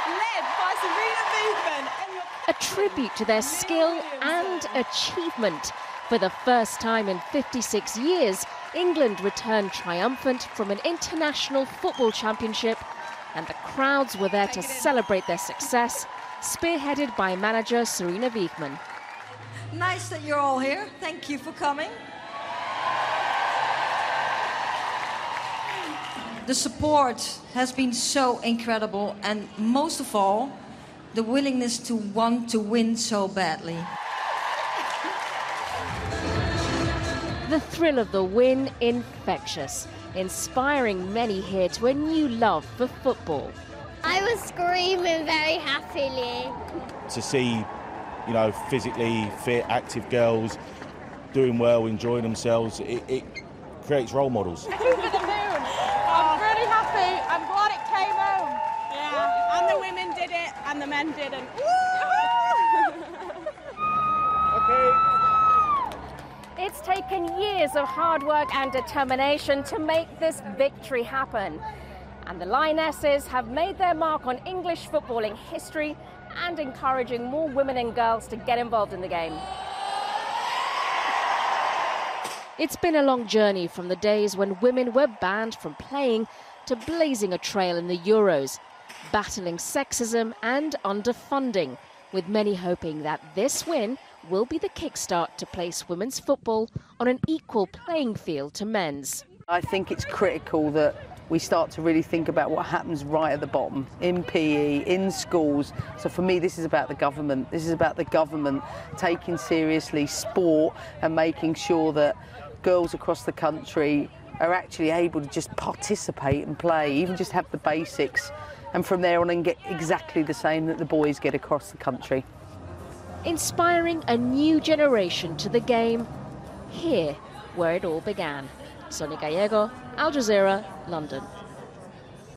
led by Sarina Wiegman. A tribute to their skill and achievement. For the first time in 56 years, England returned triumphant from an international football championship, and the crowds were there to celebrate their success, spearheaded by manager Sarina Wiegman. Nice that you're all here. Thank you for coming. The support has been so incredible, and most of all, the willingness to want to win so badly. The thrill of the win, infectious, inspiring many here to a new love for football. I was screaming very happily. To see, you know, physically fit, active girls doing well, enjoying themselves, it creates role models. I'm really happy. I'm glad it came home. Yeah, and the women did it, and the men didn't. Okay. It's taken years of hard work and determination to make this victory happen. And the Lionesses have made their mark on English footballing history and encouraging more women and girls to get involved in the game. It's been a long journey from the days when women were banned from playing to blazing a trail in the Euros, battling sexism and underfunding, with many hoping that this win will be the kickstart to place women's football on an equal playing field to men's. I think it's critical that we start to really think about what happens right at the bottom, in PE, in schools. So for me, this is about the government. This is about the government taking seriously sport and making sure that girls across the country are actually able to just participate and play, even just have the basics, and from there on and get exactly the same that the boys get across the country. Inspiring a new generation to the game, here where it all began. Sonia Gallego, Al Jazeera, London.